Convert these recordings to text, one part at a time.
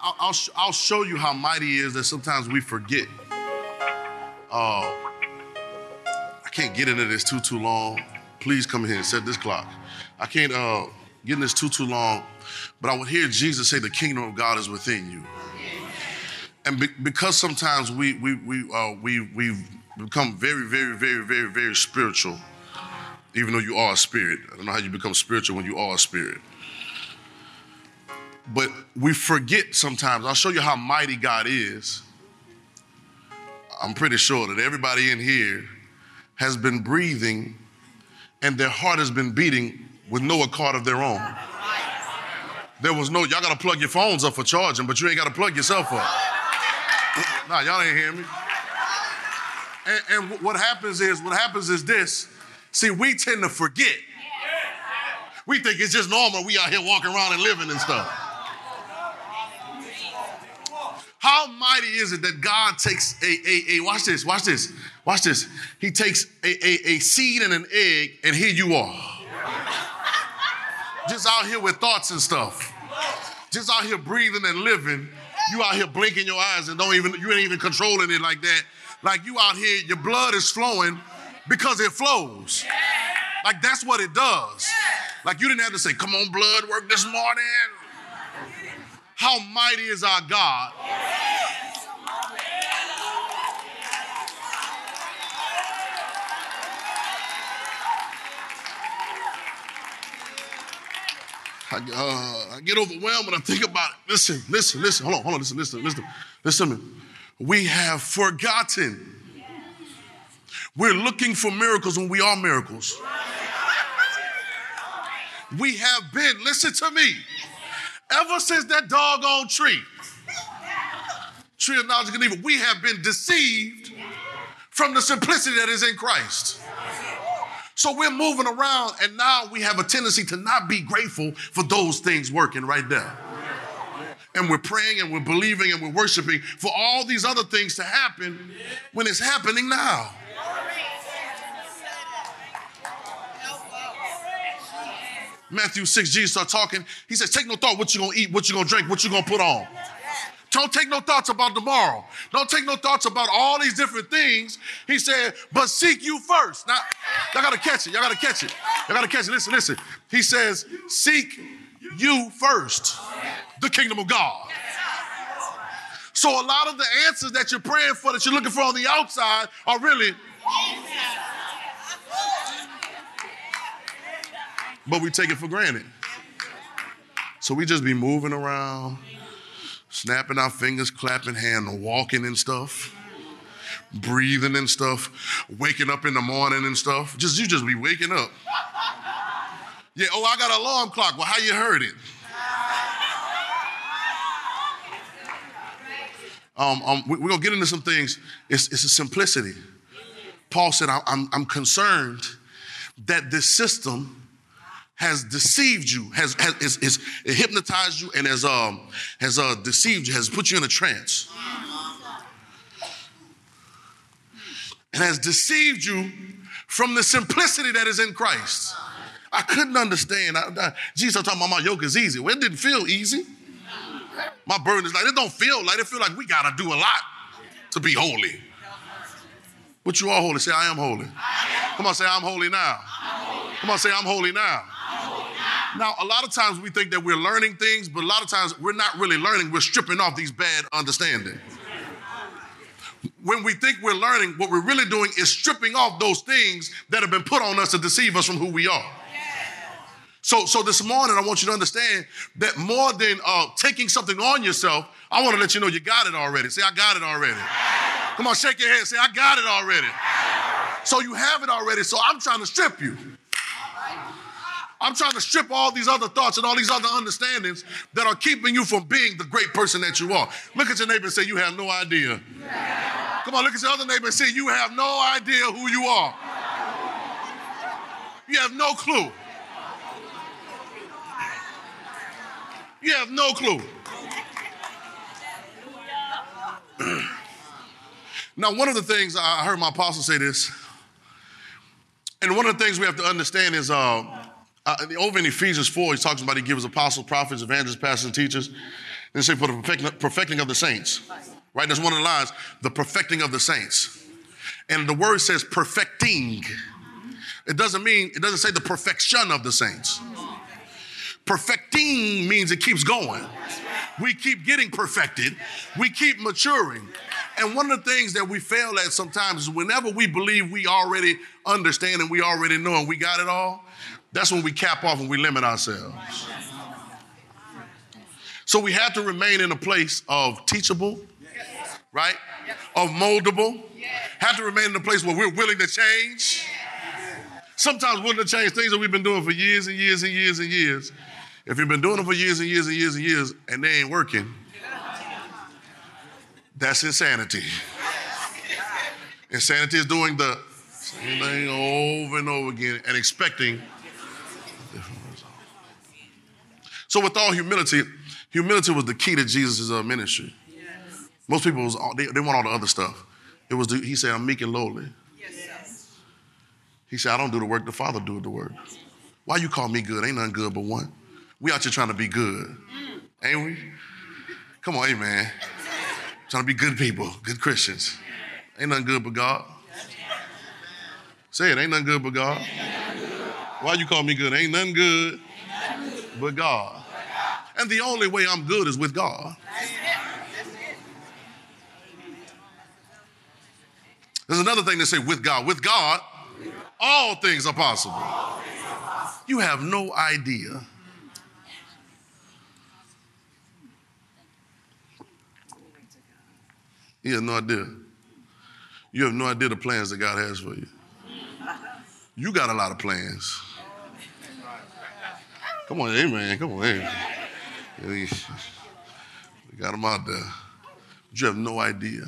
I'll show you how mighty he is that sometimes we forget. I can't get into this too long. Please come here and set this clock. I can't get in this too long, but I would hear Jesus say the kingdom of God is within you. And because sometimes we've become very, very, very, very, very spiritual, even though you are a spirit. I don't know how you become spiritual when you are a spirit. But we forget sometimes. I'll show you how mighty God is. I'm pretty sure that everybody in here has been breathing and their heart has been beating with no accord of their own. There was no, y'all gotta plug your phones up for charging, but you ain't gotta plug yourself up. Nah, y'all ain't hear me. And what happens is this. See, we tend to forget. We think it's just normal. We out here walking around and living and stuff. How mighty is it that God takes watch this. He takes a seed and an egg, and here you are. Just out here with thoughts and stuff. Just out here breathing and living. You out here blinking your eyes and you ain't even controlling it like that. Like you out here, your blood is flowing because it flows. Like that's what it does. Like you didn't have to say, come on, blood work this morning. How mighty is our God? I get overwhelmed when I think about it. Listen. Hold on, listen to me. We have forgotten. We're looking for miracles when we are miracles. We have been, listen to me, ever since that doggone tree of knowledge of good and evil, we have been deceived from the simplicity that is in Christ. So we're moving around, and now we have a tendency to not be grateful for those things working right there. And we're praying and we're believing and we're worshiping for all these other things to happen when it's happening now. Matthew 6, Jesus started talking. He says, take no thought what you're going to eat, what you're going to drink, what you're going to put on. Don't take no thoughts about tomorrow. Don't take no thoughts about all these different things. He said, but seek you first. Now, y'all got to catch it. Listen. He says, seek you first, the kingdom of God. So a lot of the answers that you're praying for, that you're looking for on the outside are really, but we take it for granted. So we just be moving around, snapping our fingers, clapping hands, walking and stuff, breathing and stuff, waking up in the morning and stuff. You just be waking up. Yeah, I got an alarm clock. Well, how you heard it? We're going to get into some things. It's a simplicity. Paul said, I'm concerned that this system has deceived you, has hypnotized you, and has deceived you, has put you in a trance. And has deceived you from the simplicity that is in Christ. I couldn't understand. Jesus talking about my yoke is easy. Well, it didn't feel easy. My burden is like, it don't feel like, it feel like we got to do a lot to be holy. But you are holy. Say, I am holy. Come on, say, I'm holy now. Come on, say, I'm holy now. Now, a lot of times we think that we're learning things, but a lot of times we're not really learning. We're stripping off these bad understandings. When we think we're learning, what we're really doing is stripping off those things that have been put on us to deceive us from who we are. So this morning, I want you to understand that more than taking something on yourself, I want to let you know you got it already. Say, I got it already. Come on, shake your head. Say, I got it already. So you have it already, so I'm trying to strip you. I'm trying to strip all these other thoughts and all these other understandings that are keeping you from being the great person that you are. Look at your neighbor and say, you have no idea. Come on, look at your other neighbor and say, you have no idea who you are. You have no clue. You have no clue. Now, one of the things, I heard my apostle say this, and one of the things we have to understand is, over in Ephesians 4, he talks about he gives apostles, prophets, evangelists, pastors, and teachers. And say for the perfecting of the saints. Right? That's one of the lines. The perfecting of the saints. And the word says perfecting. It doesn't say the perfection of the saints. Perfecting means it keeps going. We keep getting perfected. We keep maturing. And one of the things that we fail at sometimes is whenever we believe we already understand and we already know and we got it all, that's when we cap off and we limit ourselves. So we have to remain in a place of teachable, right? Of moldable. Have to remain in a place where we're willing to change. Sometimes willing to change things that we've been doing for years and years and years and years. If you've been doing them for years and years and years and years and they ain't working, that's insanity. Insanity is doing the same thing over and over again and expecting different results. So with all humility was the key to Jesus' ministry. Most people, they want all the other stuff. He said, I'm meek and lowly. He said, I don't do the work, the Father doeth the work. Why you call me good? Ain't nothing good but one. We out here trying to be good, ain't we? Come on, amen. Trying to be good people, good Christians. Ain't nothing good but God. Say it, ain't nothing good but God. Why you call me good? Ain't nothing good but God. And the only way I'm good is with God. There's another thing to say with God. With God, all things are possible. You have no idea. You have no idea. You have no idea the plans that God has for you. You got a lot of plans. Come on, amen. Come on, amen. We got them out there. But you have no idea.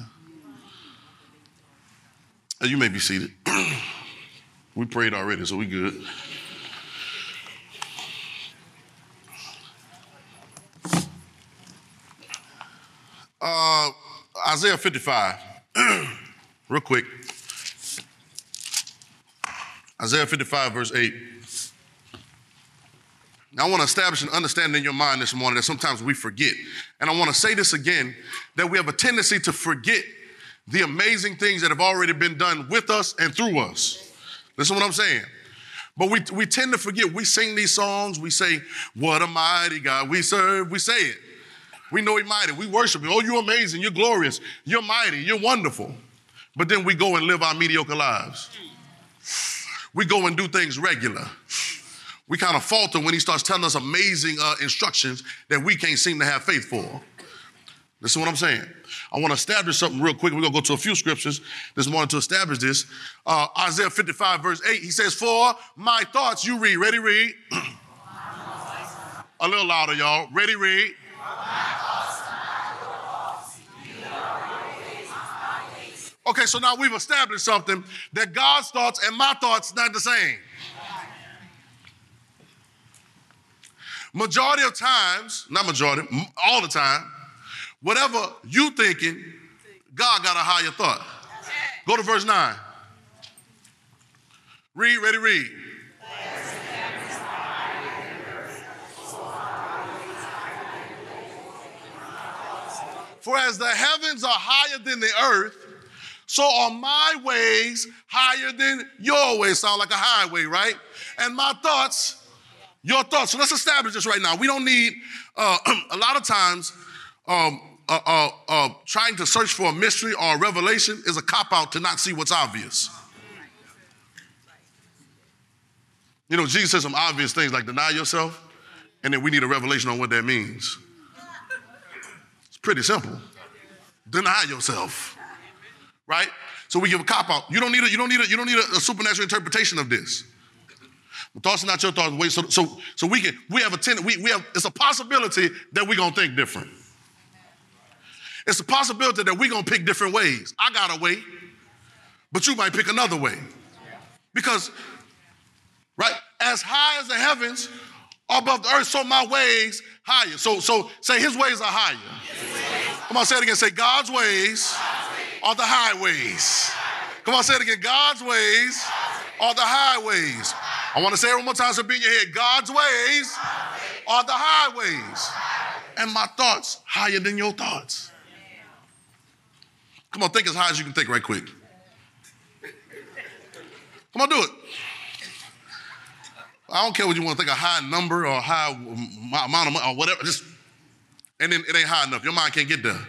You may be seated. We prayed already, so we good. Isaiah 55, real quick. Isaiah 55, verse 8. Now, I want to establish an understanding in your mind this morning that sometimes we forget. And I want to say this again, that we have a tendency to forget the amazing things that have already been done with us and through us. Listen to what I'm saying. But we tend to forget. We sing these songs. We say, what a mighty God we serve. We say it. We know He's mighty. We worship Him. Oh, you're amazing. You're glorious. You're mighty. You're wonderful. But then we go and live our mediocre lives. We go and do things regular. We kind of falter when He starts telling us amazing instructions that we can't seem to have faith for. Listen to what I'm saying. I want to establish something real quick. We're going to go to a few scriptures this morning to establish this. Isaiah 55, verse 8, he says, for my thoughts, you read. Ready, read. A little louder, y'all. Ready, read. Okay, so now we've established something, that God's thoughts and my thoughts not the same. Majority of times, not majority, all the time, whatever you thinking, God got a higher thought. Go to verse 9. Read, ready, read. For as the heavens are higher than the earth, so are my ways higher than your ways. Sound like a highway, right? And my thoughts, your thoughts. So let's establish this right now. We don't need, a lot of times, trying to search for a mystery or a revelation is a cop-out to not see what's obvious. You know, Jesus said some obvious things like deny yourself, and then we need a revelation on what that means. It's pretty simple. Deny yourself. Right? So we give a cop-out. You don't need a supernatural interpretation of this. The thoughts are not your thoughts. So we have a tendency, it's a possibility that we're gonna think different. It's a possibility that we're gonna pick different ways. I got a way, but you might pick another way. Because, right, as high as the heavens are above the earth, so my ways higher. So say His ways are higher. Come on, say it again. Say God's ways are the highways. Come on, say it again. God's ways are the highways. I want to say it one more time so be in your head. God's ways are the highways. and my thoughts higher than your thoughts. Come on, think as high as you can think right quick. Come on, do it. I don't care what you want to think, a high number or a high amount of money or whatever. Just, and then it ain't high enough. Your mind can't get there.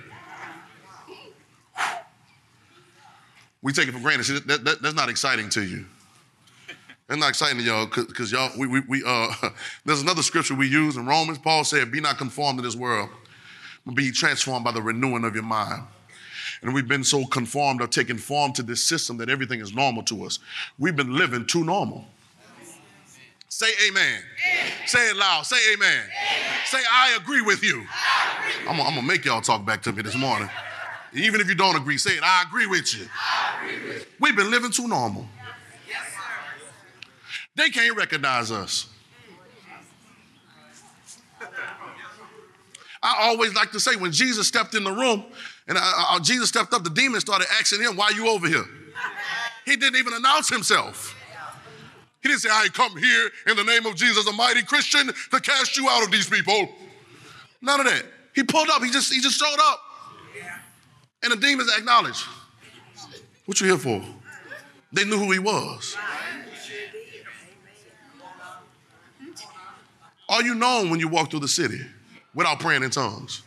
We take it for granted. See, that's not exciting to you. That's not exciting to y'all because y'all, there's another scripture we use in Romans. Paul said, be not conformed to this world, but be transformed by the renewing of your mind. And we've been so conformed or taken form to this system that everything is normal to us. We've been living too normal. Say amen. Amen. Say it loud. Say amen. Amen. Say, I agree with you. I'm going to make y'all talk back to me this morning. Even if you don't agree, say it. I agree with you. Agree with you. We've been living too normal. Yes, sir. They can't recognize us. I always like to say when Jesus stepped in the room and Jesus stepped up, the demons started asking him, why are you over here? He didn't even announce himself. He didn't say, I come here in the name of Jesus, a mighty Christian, to cast you out of these people. None of that. He pulled up. He just showed up. And the demons acknowledged. What you here for? They knew who he was. Are you known when you walk through the city without praying in tongues?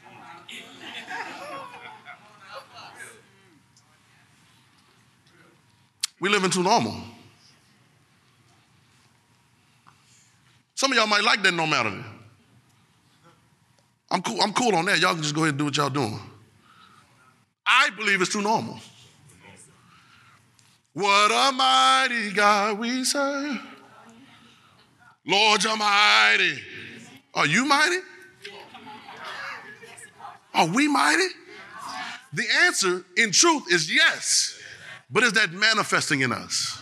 We living too normal. Some of y'all might like that normality. I'm cool on that. Y'all can just go ahead and do what y'all doing. I believe it's too normal. What a mighty God we serve. Lord, you're mighty. Are you mighty? Are we mighty? The answer, in truth, is yes. But is that manifesting in us?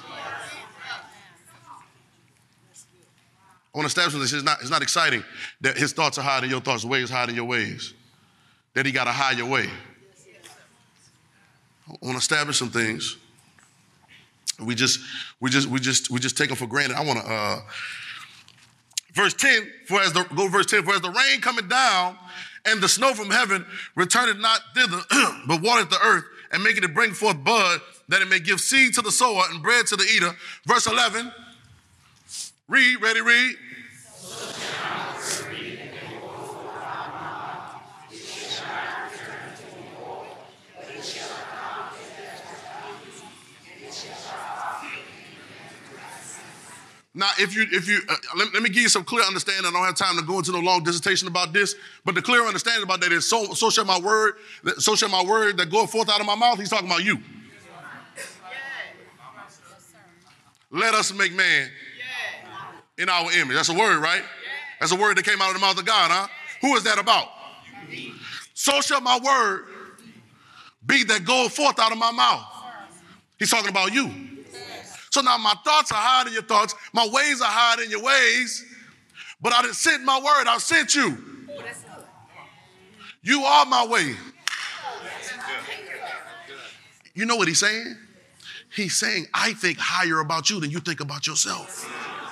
I want to establish this. It's not exciting that his thoughts are higher than your thoughts, ways higher than your ways. That he got a higher way. I want to establish some things. We just take them for granted. I want to verse 10, for as the rain coming down and the snow from heaven returneth not thither, but watereth the earth and maketh it bring forth bud, that it may give seed to the sower and bread to the eater. Verse 11. Read, ready, read. Now, let me give you some clear understanding. I don't have time to go into no long dissertation about this, but the clear understanding about that is so shall my word that goeth forth out of my mouth. He's talking about you. Let us make man in our image. That's a word, right? That's a word that came out of the mouth of God, huh? Who is that about? So shall my word be that goeth forth out of my mouth. He's talking about you. So now my thoughts are higher than your thoughts. My ways are higher than your ways. But I didn't send my word. I sent you. You are my way. You know what he's saying? He's saying, I think higher about you than you think about yourself.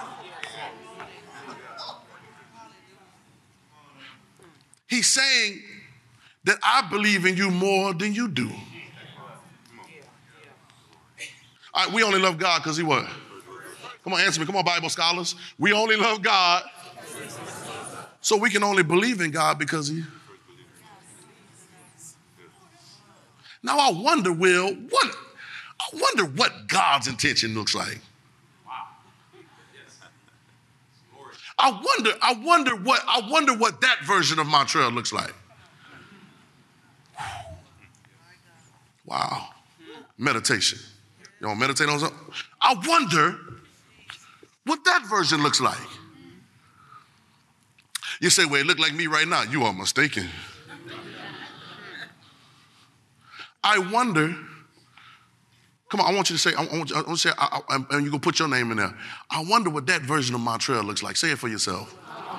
He's saying that I believe in you more than you do. All right, we only love God because he what? Come on, answer me. Come on, Bible scholars. We only love God. So we can only believe in God because he. Now I wonder, Will, what God's intention looks like. I wonder what that version of Montreal looks like. Wow. Meditation. You want to meditate on something? I wonder what that version looks like. You say, well, it look like me right now. You are mistaken. I wonder, come on, I want you to say, and you can put your name in there. I wonder what that version of Montreal looks like. Say it for yourself.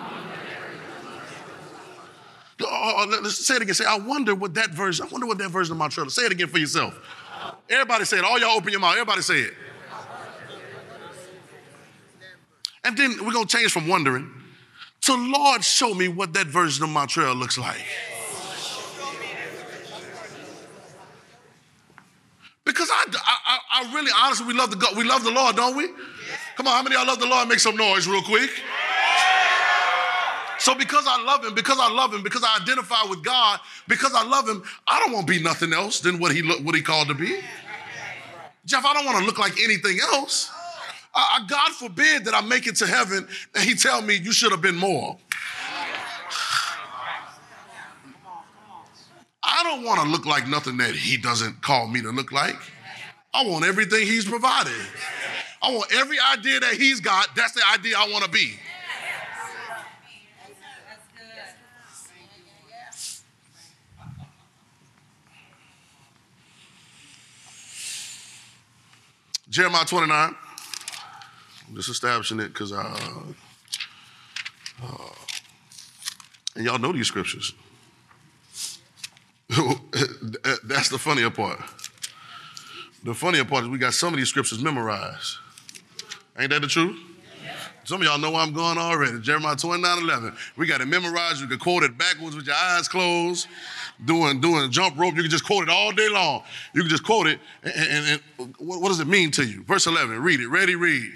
Let's say it again. Say, I wonder what that version of Montreal is. Say it again for yourself. Everybody say it. All y'all open your mouth. Everybody say it. And then we're going to change from wondering So Lord, show me what that version of Montreal looks like. Because I really, honestly, we love the Lord, don't we? Come on, how many of y'all love the Lord? Make some noise real quick. So because I love him, because I identify with God, because I love him, I don't want to be nothing else than what he called to be. Jeff, I don't want to look like anything else. God forbid that I make it to heaven and he tell me you should have been more. I don't want to look like nothing that he doesn't call me to look like. I want everything he's provided. I want every idea that he's got. That's the idea I want to be. Jeremiah 29. I'm just establishing it because and y'all know these scriptures. That's the funnier part. The funnier part is we got some of these scriptures memorized. Ain't that the truth? Some of y'all know where I'm going already. Jeremiah 29:11. We got it memorized. You can quote it backwards with your eyes closed. Doing jump rope. You can just quote it all day long. You can just quote it. And what does it mean to you? Verse 11. Read it. Ready, read.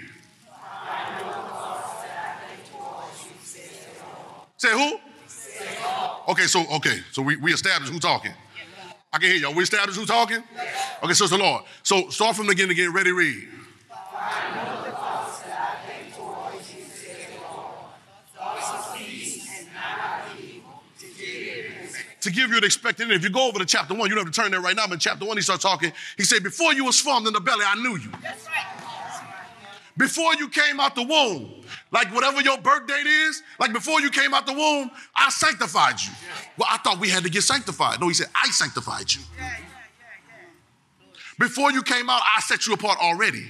Say who? Okay, so we established who talking. I can hear y'all. We established who talking? Okay, so it's the Lord. So start from the beginning again. Ready, read. To give you an expected end. If you go over to chapter 1, you don't have to turn there right now, but in chapter 1, he starts talking. He said, before you was formed in the belly, I knew you. That's right. Before you came out the womb, like whatever your birth date is, like before you came out the womb, I sanctified you. Well, I thought we had to get sanctified. No, he said, I sanctified you. Before you came out, I set you apart already.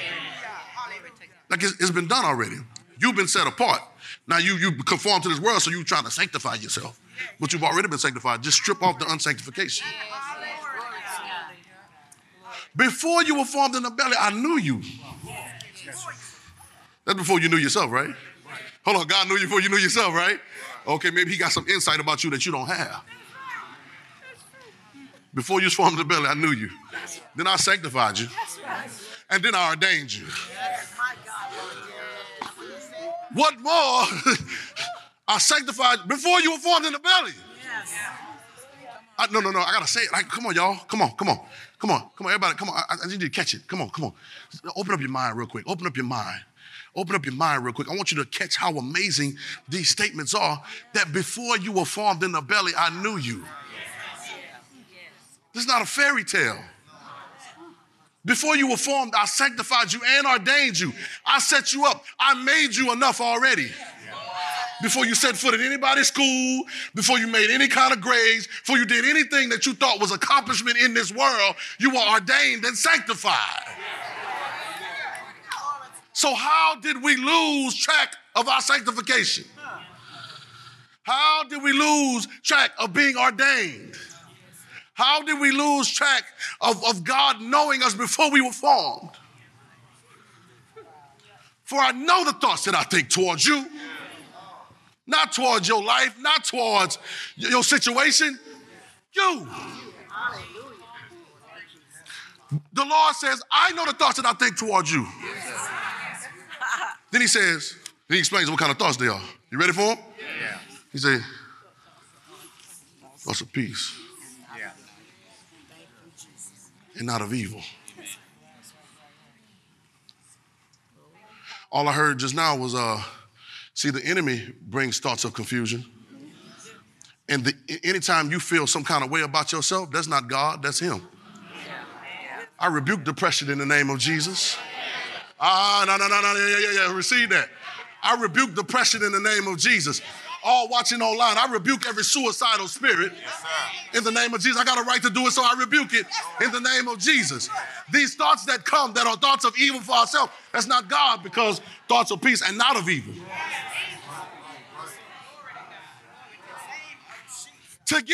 Like it's been done already. You've been set apart. Now you conform to this world, so you're trying to sanctify yourself. But you've already been sanctified. Just strip off the unsanctification. Before you were formed in the belly, I knew you. That's before you knew yourself, right? Hold on, God knew you before you knew yourself, right? Okay, maybe he got some insight about you that you don't have. Before you was formed in the belly, I knew you. Then I sanctified you. And then I ordained you. What more? I sanctified before you were formed in the belly. No, I gotta say it. Like, come on, y'all. Come on, everybody. Come on, I need you to catch it. Come on. Open up your mind real quick. Open up your mind real quick. I want you to catch how amazing these statements are, that before you were formed in the belly, I knew you. This is not a fairy tale. Before you were formed, I sanctified you and ordained you. I set you up. I made you enough already. Before you set foot in anybody's school, before you made any kind of grades, before you did anything that you thought was accomplishment in this world, you were ordained and sanctified. So how did we lose track of our sanctification? How did we lose track of being ordained? How did we lose track of God knowing us before we were formed? For I know the thoughts that I think towards you. Not towards your life, not towards your situation. You. The Lord says, I know the thoughts that I think towards you. Then he explains what kind of thoughts they are. You ready for him? Yeah. He said, thoughts of peace. Yeah. And not of evil. All I heard just now was, see, the enemy brings thoughts of confusion. And anytime you feel some kind of way about yourself, that's not God, that's him. I rebuke depression in the name of Jesus. No, receive that. I rebuke depression in the name of Jesus. All watching online, I rebuke every suicidal spirit in the name of Jesus. I got a right to do it, so I rebuke it in the name of Jesus. These thoughts that come that are thoughts of evil for ourselves, that's not God, because thoughts of peace and not of evil. To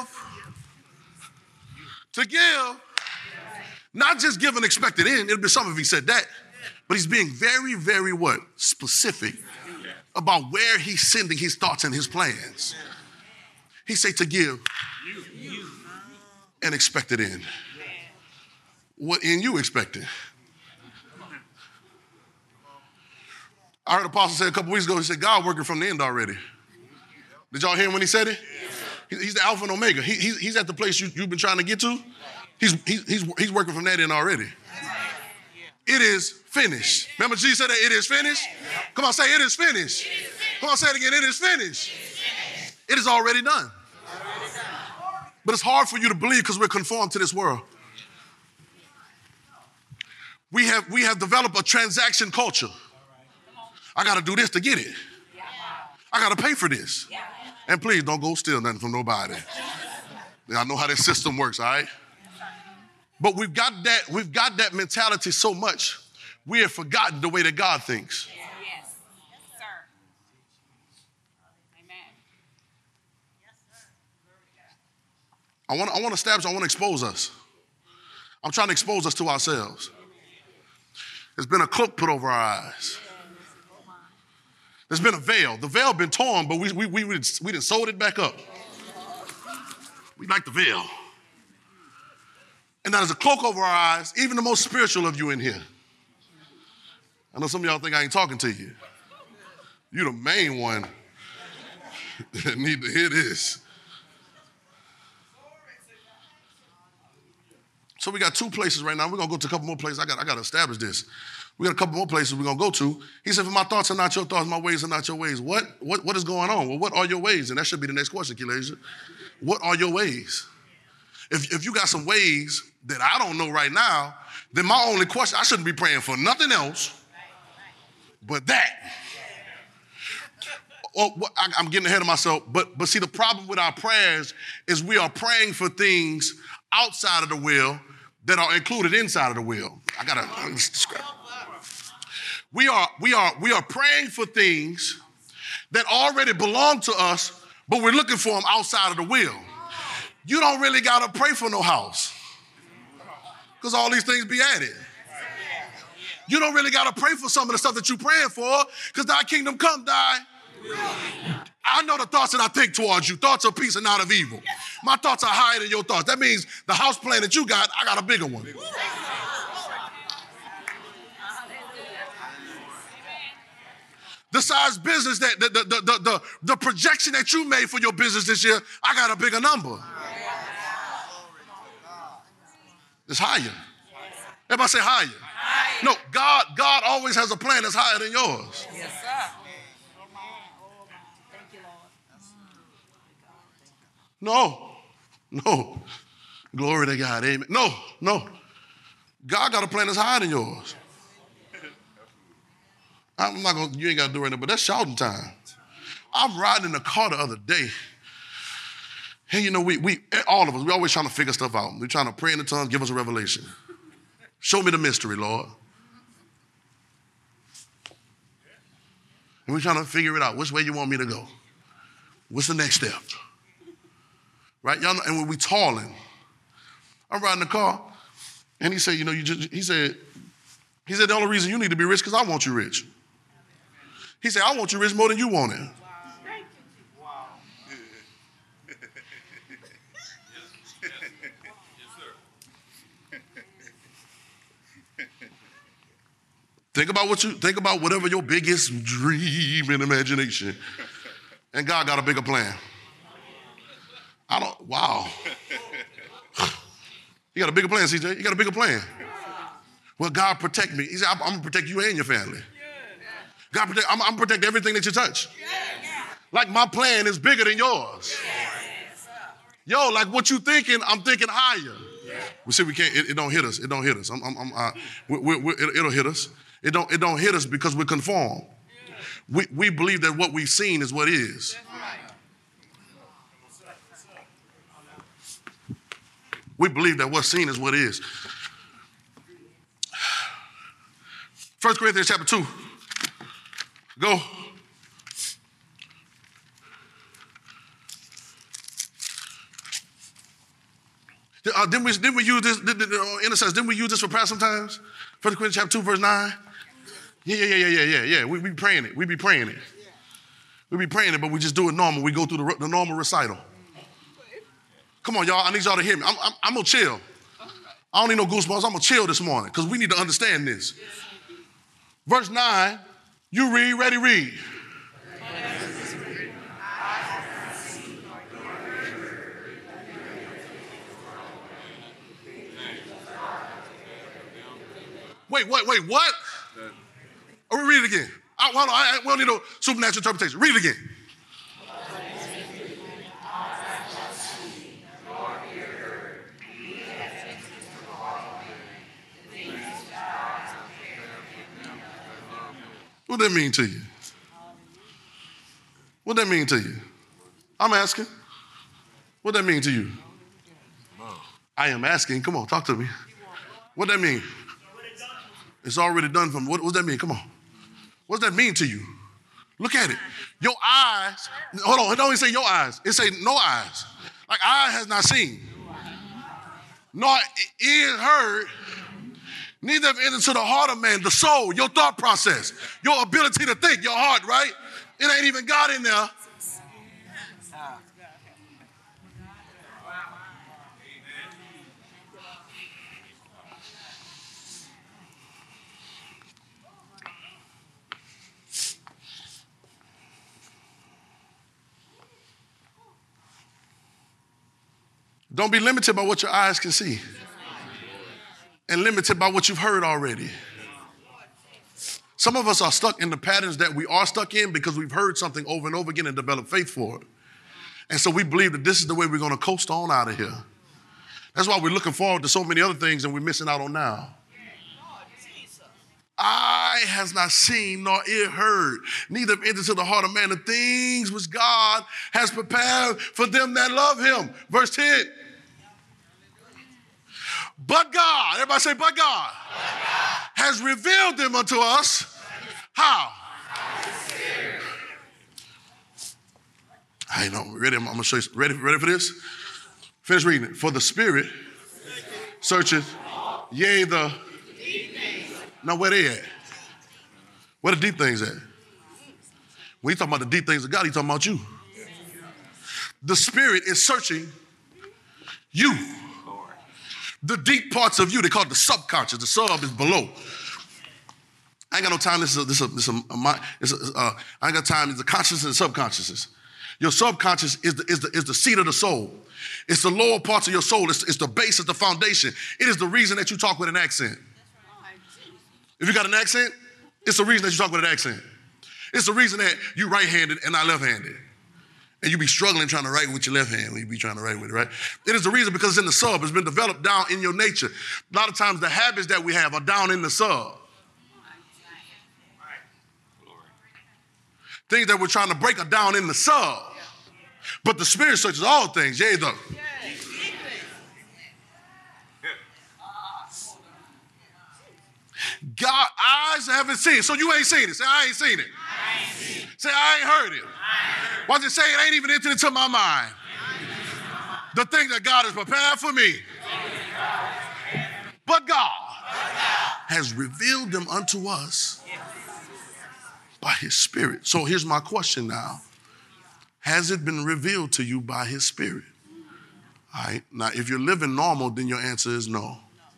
give, not just give an expected end. It'd be something if he said that, but he's being very, very what? Specific about where he's sending his thoughts and his plans. He said to give an expected end. What end you expecting? I heard Apostle say a couple weeks ago, he said, God working from the end already. Did y'all hear him when he said it? He's the Alpha and Omega. He's at the place you've been trying to get to. He's working from that end already. It is finished. Remember Jesus said that it is finished? Come on, say it is finished. Come on, say it again, it is finished. It is already done. But it's hard for you to believe because we're conformed to this world. We have developed a transaction culture. I got to do this to get it. I got to pay for this. And please don't go steal nothing from nobody. I know how this system works, all right? But we've got that mentality so much, we have forgotten the way that God thinks. Yes, sir. Amen. I want to establish, I want to expose us. I'm trying to expose us to ourselves. There's been a cloak put over our eyes. There's been a veil. The veil been torn, but we done sewed it back up. We like the veil. And now there's a cloak over our eyes, even the most spiritual of you in here. I know some of y'all think I ain't talking to you. You the main one that need to hear this. So we got two places right now. We're going to go to a couple more places. I got to establish this. We got a couple more places we're going to go to. He said, for my thoughts are not your thoughts, my ways are not your ways. What is going on? Well, what are your ways? And that should be the next question, Kilasia. What are your ways? If you got some ways that I don't know right now, then my only question, I shouldn't be praying for nothing else but that. I'm getting ahead of myself, but see, the problem with our prayers is we are praying for things outside of the will that are included inside of the will. I gotta describe. We are praying for things that already belong to us, but we're looking for them outside of the will. You don't really gotta pray for no house, because all these things be added. You don't really gotta pray for some of the stuff that you're praying for, because thy kingdom come, thy. I know the thoughts that I think towards you, thoughts of peace and not of evil. My thoughts are higher than your thoughts. That means the house plan that you got, I got a bigger one. The size business that the projection that you made for your business this year, I got a bigger number. It's higher. Everybody say higher. No, God always has a plan that's higher than yours. Yes, sir. No. Glory to God, amen. No. God got a plan that's higher than yours. You ain't got to do it right now, but that's shouting time. I'm riding in the car the other day. And you know, we all of us, we always trying to figure stuff out. We're trying to pray in the tongues, give us a revelation. Show me the mystery, Lord. And we're trying to figure it out. Which way you want me to go? What's the next step? Right? Y'all know, and when we toiling, I'm riding the car, and he said, he said, the only reason you need to be rich because I want you rich. He said, I want you rich more than you want it. Wow. Think about whatever your biggest dream and imagination. And God got a bigger plan. Wow. You got a bigger plan, CJ? You got a bigger plan. Well, God protect me. He said, I'm going to protect you and your family. God protect, I'm going to protect everything that you touch. Like my plan is bigger than yours. Yo, like what you thinking, I'm thinking higher. We see we can't, it don't hit us. It don't hit us. It'll hit us. It don't hit us because we're conformed. We believe that what we've seen is what is. We believe that what's seen is what is. 1 Corinthians chapter 2. Go. Didn't we use this, in a sense, didn't we use this for prayer sometimes? 1 Corinthians chapter 2, verse 9. Yeah. We be praying it. We be praying it, but we just do it normal. We go through the normal recital. Come on, y'all. I need y'all to hear me. I'm going to chill. I don't need no goosebumps. I'm going to chill this morning because we need to understand this. Verse 9, you read, ready, read. Wait, what? Or we read it again. We don't need no supernatural interpretation. Read it again. What that mean to you? What that mean to you? I'm asking. What that mean to you? I am asking. Come on, talk to me. What that mean? It's already done from, what does that mean? Come on. What does that mean to you? Look at it. Your eyes, hold on, it don't even say your eyes. It say no eyes. Like eye has not seen, nor ear heard, neither have entered into the heart of man, the soul, your thought process, your ability to think, your heart, right? It ain't even God in there. Don't be limited by what your eyes can see and limited by what you've heard already. Some of us are stuck in the patterns that we are stuck in because we've heard something over and over again and developed faith for it. And so we believe that this is the way we're going to coast on out of here. That's why we're looking forward to so many other things and we're missing out on now. Eye has not seen nor ear heard, neither have entered into the heart of man the things which God has prepared for them that love him. Verse 10. But God, everybody say, but God, has revealed them unto us. How? I know, ready? I'm going to show you. Ready for this? Finish reading it. For the Spirit searcheth, yea, the... Now, where they at? Where the deep things at? When he talking about the deep things of God, he talking about you. The Spirit is searching you. The deep parts of you, they call it the subconscious. The sub is below. I ain't got no time. I ain't got time. It's the conscious and the subconscious. Your subconscious is the seat of the soul. It's the lower parts of your soul. It's the base, it's the foundation. It is the reason that you talk with an accent. If you got an accent, it's the reason that you talk with an accent. It's the reason that you right-handed and not left-handed. And you be struggling trying to write with your left hand when you be trying to write with it, right? It is the reason because it's in the sub. It's been developed down in your nature. A lot of times the habits that we have are down in the sub. Things that we're trying to break are down in the sub. But the Spirit searches all things, yea, though. God, eyes haven't seen it. So you ain't seen it. Say, I ain't seen it. Say, I ain't heard it. Why does it say it ain't even entered into my mind? The thing that God has prepared for me. But God has revealed them unto us by his Spirit. So here's my question now. Has it been revealed to you by his Spirit? All right. Now, if you're living normal, then your answer is no.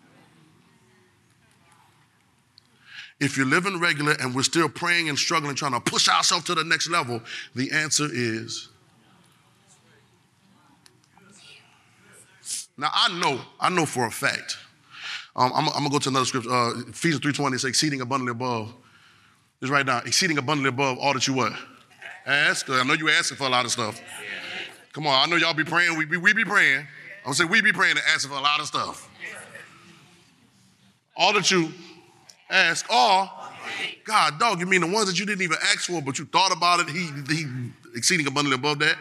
If you're living regular and we're still praying and struggling, trying to push ourselves to the next level, the answer is. Now, I know for a fact. I'm going to go to another scripture. Ephesians 3:20, it says, exceeding abundantly above. Just write down, exceeding abundantly above all that you what? Ask. I know you're asking for a lot of stuff. Come on, I know y'all be praying. We be praying. I'm going to say we be praying and asking for a lot of stuff. All that you ask, or God, dog, you mean the ones that you didn't even ask for, but you thought about it, he exceeding abundantly above that?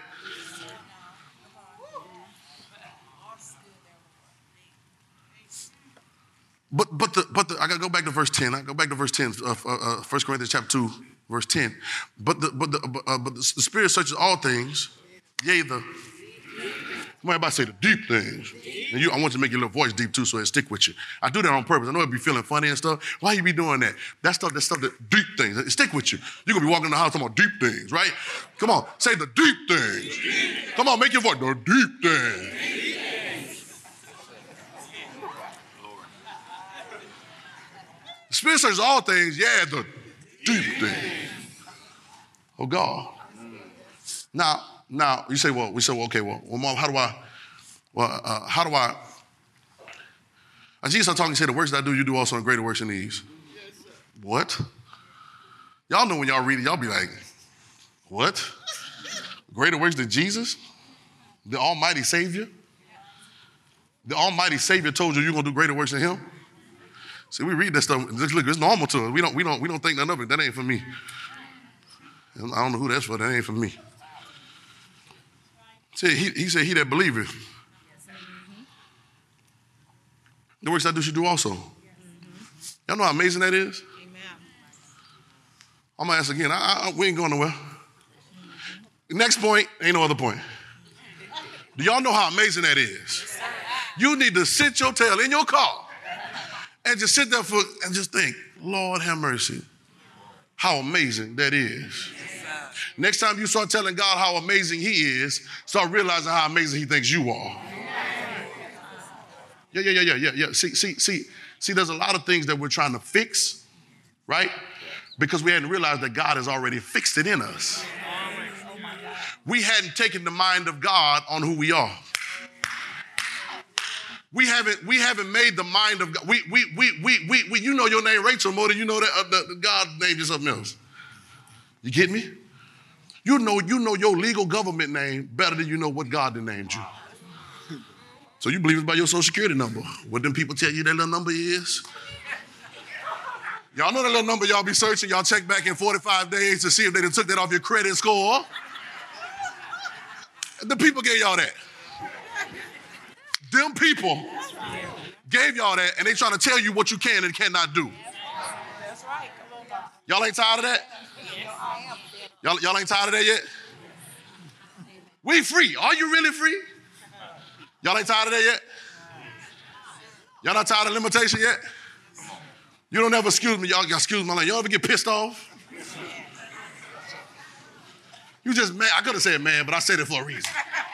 But I gotta go back to verse 10. I go back to verse 10, 1 Corinthians chapter 2, verse 10. But the Spirit searches all things, yea, Come on, everybody say the deep things. And I want you to make your little voice deep too so it stick with you. I do that on purpose. I know it be feeling funny and stuff. Why you be doing that? That deep things, it stick with you. You're going to be walking in the house talking about deep things, right? Come on, say the deep things. Come on, make your voice, the deep things. The Spirit searches all things, yeah, the deep things. Oh, God. Now, you say, okay, Mom, how do I, and Jesus started talking, he said, the works that I do, you do also in greater works than these. Yes, what? Y'all know when y'all read it, y'all be like, what? Greater works than Jesus? The Almighty Savior? The Almighty Savior told you you're going to do greater works than him? See, we read that stuff, look, it's normal to us. We don't think none of it. That ain't for me. I don't know who that's for. That ain't for me. See, he said, he that believeth. The works I do should do also. Y'all know how amazing that is? Amen. I'm going to ask again. We ain't going nowhere. Next point, ain't no other point. Do y'all know how amazing that is? You need to sit your tail in your car and just sit there and just think, Lord have mercy, how amazing that is. Next time you start telling God how amazing he is, start realizing how amazing he thinks you are. Yeah. See, there's a lot of things that we're trying to fix, right? Because we hadn't realized that God has already fixed it in us. We hadn't taken the mind of God on who we are. We haven't made the mind of God. You know your name Rachel more than you know that God named you something else. You get me? You know your legal government name better than you know what God done named you. So you believe it's by your social security number. What them people tell you that little number is? Y'all know that little number y'all be searching. Y'all check back in 45 days to see if they done took that off your credit score. The people gave y'all that. Them people gave y'all that, and they trying to tell you what you can and cannot do. That's right. Y'all ain't tired of that? Y'all ain't tired of that yet? We free. Are you really free? Y'all ain't tired of that yet? Y'all not tired of limitation yet? You don't ever excuse me. Y'all excuse my language. Y'all ever get pissed off? You just mad. I could have said mad, but I said it for a reason.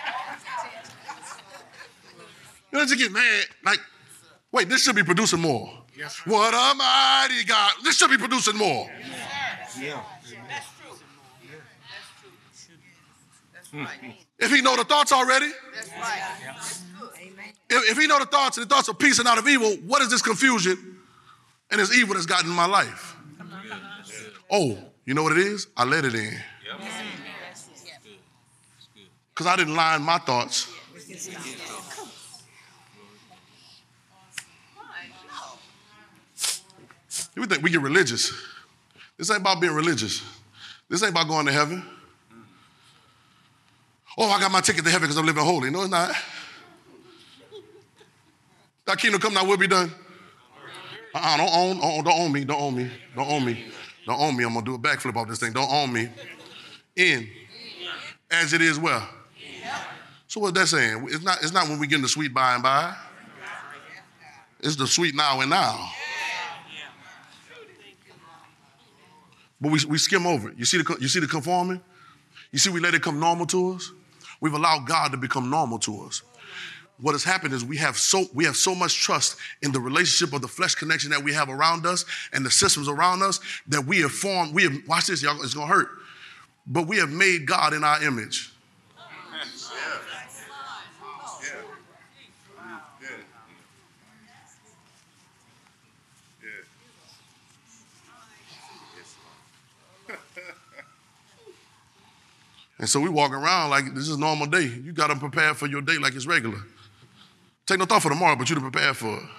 You don't just get mad. Like, wait, this should be producing more. Yes, what a mighty God. This should be producing more. Yeah. That's true. That's right. If he know the thoughts already. That's right. Amen. If he know the thoughts and the thoughts of peace and not of evil, what is this confusion and this evil that's gotten in my life? Oh, you know what it is? I let it in. Because I didn't line my thoughts. You think we get religious. This ain't about being religious. This ain't about going to heaven. Oh, I got my ticket to heaven because I'm living holy. No, it's not. Thy kingdom come, thy will be done. Don't own me. Don't own me. Don't own me. Don't own me. I'm going to do a backflip off this thing. Don't own me. In. As it is well. So what's that saying? It's not when we get in the sweet by and by. It's the sweet now and now. But we skim over it. You see the conforming? You see we let it come normal to us? We've allowed God to become normal to us. What has happened is we have so much trust in the relationship of the flesh connection that we have around us and the systems around us that watch this, y'all, it's gonna hurt, but we have made God in our image. And so we walk around like this is a normal day. You got to prepare for your day like it's regular. Take no thought for tomorrow, but you to prepare for it.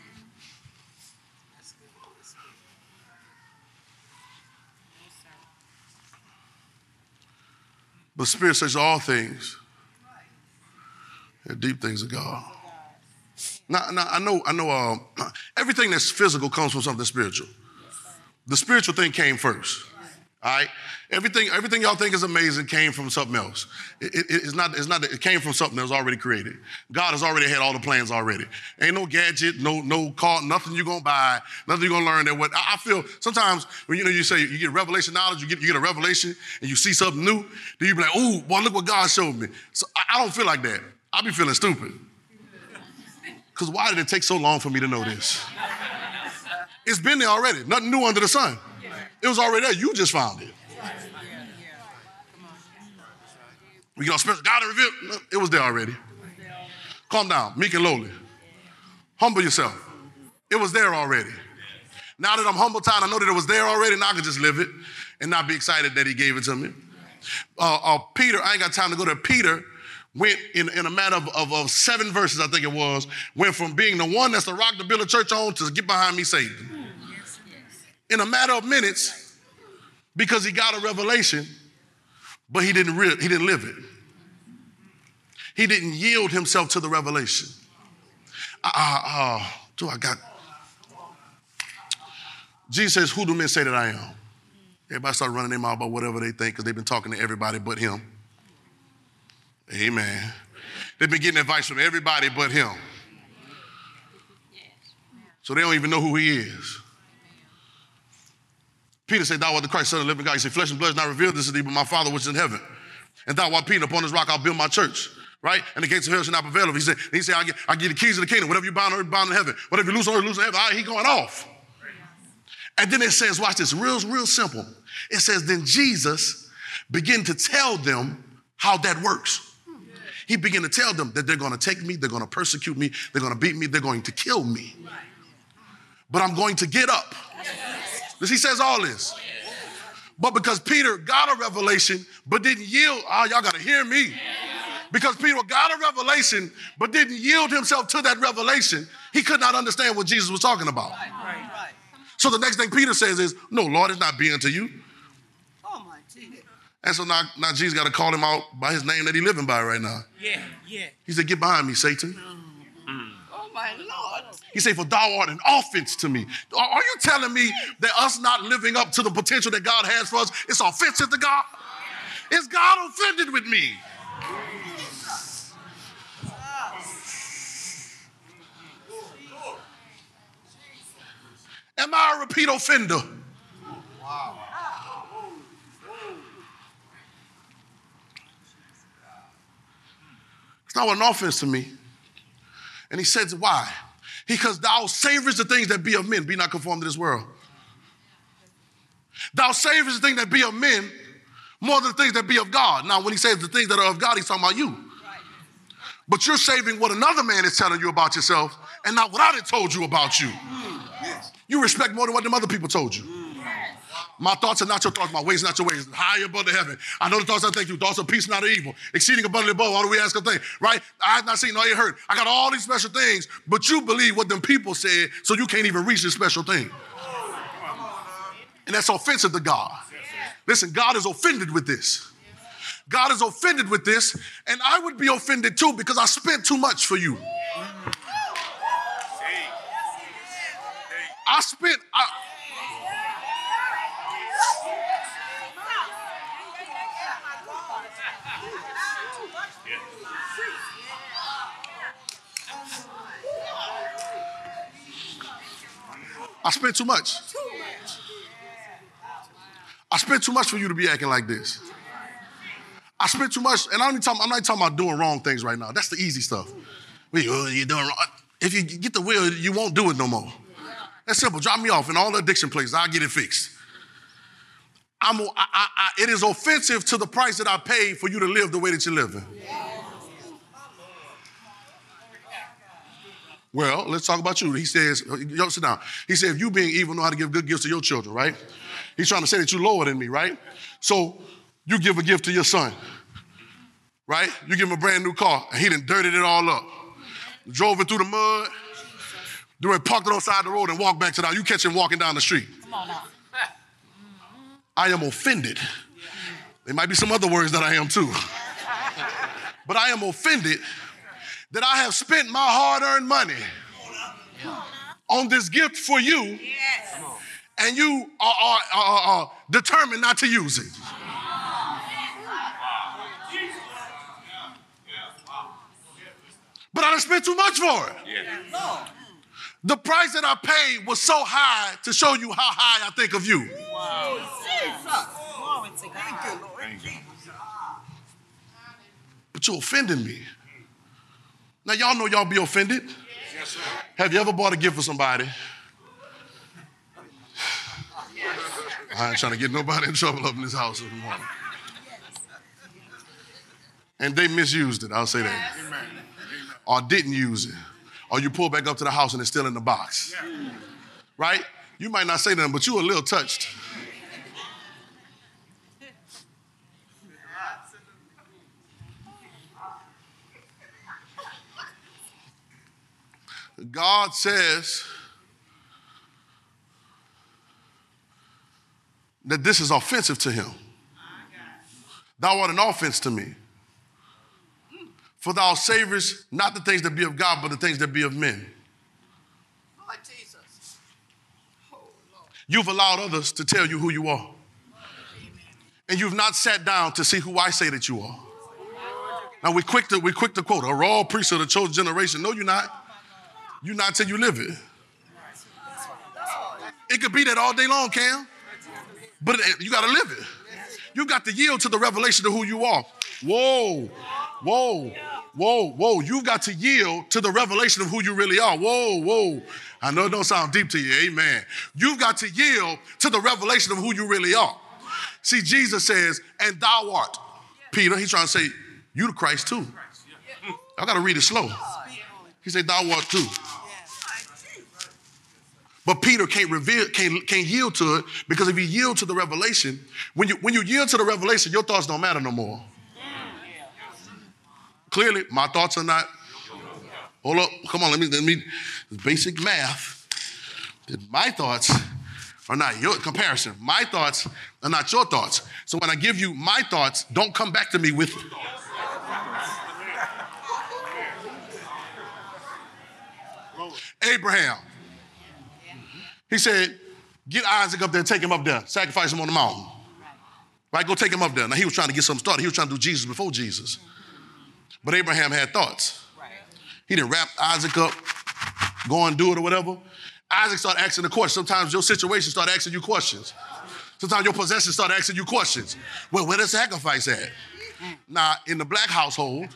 But Spirit searches all things, the deep things of God. Now I know. Everything that's physical comes from something spiritual. The spiritual thing came first. All right? Everything y'all think is amazing came from something else. It came from something that was already created. God has already had all the plans already. Ain't no gadget, no car, nothing you're gonna buy, nothing you're gonna learn. That what I feel sometimes when you say you get revelation knowledge, you get a revelation and you see something new, then you be like, ooh, boy, look what God showed me. So I don't feel like that. I be feeling stupid. Because why did it take so long for me to know this? It's been there already. Nothing new under the sun. It was already there. You just found it. We get all special. God revealed. No, it was there already. Calm down. Meek and lowly. Humble yourself. It was there already. Now that I'm humble time, I know that it was there already. Now I can just live it and not be excited that he gave it to me. Peter, I ain't got time to go there. Peter went in a matter of 7 verses, I think it was, went from being the one that's the rock to build a church on to get behind me, Satan. In a matter of minutes, because he got a revelation, but he didn't live it. He didn't yield himself to the revelation. Jesus says, who do men say that I am? Everybody started running their mouth about whatever they think because they've been talking to everybody but him. Amen. They've been getting advice from everybody but him. So they don't even know who he is. Peter said, thou art the Christ, Son of the living God. He said, flesh and blood has not revealed this to thee, but my Father which is in heaven. And thou art Peter, upon this rock I'll build my church. Right? And the gates of hell shall not prevail. He said, I give you the keys of the kingdom. Whatever you bind on earth, bound in heaven. Whatever you loose on earth, loose in heaven. All right, he going off. And then it says, watch this, real simple. It says, then Jesus began to tell them how that works. He began to tell them that they're going to take me, they're going to persecute me, they're going to beat me, they're going to kill me. But I'm going to get up. He says all this. But because Peter got a revelation but didn't yield, y'all got to hear me. Because Peter got a revelation but didn't yield himself to that revelation, he could not understand what Jesus was talking about. So the next thing Peter says is, no, Lord, it's not being to you. Oh, my Jesus. And so now Jesus got to call him out by his name that he's living by right now. Yeah. He said, get behind me, Satan. Oh, my Lord. He said, for thou art an offense to me. Are you telling me that us not living up to the potential that God has for us is offensive to God? Is God offended with me? Am I a repeat offender? Wow. It's not an offense to me. And he says, why? Because thou savorest the things that be of men, be not conformed to this world. Thou savorest the things that be of men more than the things that be of God. Now, when he says the things that are of God, he's talking about you. But you're saving what another man is telling you about yourself and not what I done told you about you. You respect more than what them other people told you. My thoughts are not your thoughts, my ways are not your ways. Higher above the heaven. I know the thoughts I think you, thoughts of peace, not of evil. Exceeding abundantly above all that we ask a thing, right? I have not seen, nor ear heard. I got all these special things, but you believe what them people said, so you can't even reach this special thing. And that's offensive to God. Listen, God is offended with this. God is offended with this, and I would be offended too because I spent too much for you. I spent too much. I spent too much for you to be acting like this. I spent too much, and I'm not talking about doing wrong things right now. That's the easy stuff. You're doing wrong. If you get the will, you won't do it no more. That's simple. Drop me off in all the addiction places. I'll get it fixed. It is offensive to the price that I paid for you to live the way that you're living. Well, let's talk about you. He says, yo, sit down. He said, if you being evil know how to give good gifts to your children, right? He's trying to say that you're lower than me, right? So you give a gift to your son, right? You give him a brand new car, and he done dirtied it all up. Drove it through the mud, then parked it on the side of the road and walked back to the house. You catch him walking down the street. Come on now. I am offended. There might be some other words that I am too. But I am offended that I have spent my hard-earned money on this gift for you, and you are determined not to use it. But I done spent too much for it. Yeah. The price that I paid was so high to show you how high I think of you. But you offended me. Now, y'all know y'all be offended. Yes, sir. Have you ever bought a gift for somebody? I ain't trying to get nobody in trouble up in this house this morning. And they misused it, I'll say that. Amen. Or didn't use it. Or you pull back up to the house and it's still in the box. Yeah. Right? You might not say nothing, but you a little touched. God says that this is offensive to him. Thou art an offense to me. For thou savorest not the things that be of God, but the things that be of men. Lord Jesus. Oh, Lord. You've allowed others to tell you who you are. And you've not sat down to see who I say that you are. Now we quick to quote, a royal priesthood of the chosen generation. No, you're not. You're not till you live it. It could be that all day long, Cam. But you got to live it. You got to yield to the revelation of who you are. Whoa, whoa, whoa, whoa. You've got to yield to the revelation of who you really are. Whoa, whoa. I know it don't sound deep to you. Amen. You've got to yield to the revelation of who you really are. See, Jesus says, and thou art. Peter, he's trying to say, you the Christ too. I got to read it slow. He said, thou art too. But Peter can't yield to it, because if you yield to the revelation, when you yield to the revelation, your thoughts don't matter no more. Clearly, my thoughts are not. Hold up, come on, let me basic math. My thoughts are not your comparison. My thoughts are not your thoughts. So when I give you my thoughts, don't come back to me with it. Abraham. He said, get Isaac up there, take him up there, sacrifice him on the mountain. Right, go take him up there. Now he was trying to get something started. He was trying to do Jesus before Jesus. But Abraham had thoughts. He didn't wrap Isaac up, go and do it or whatever. Isaac started asking the question. Sometimes your situation start asking you questions. Sometimes your possessions start asking you questions. Well, where the sacrifice at? Now, in the black household,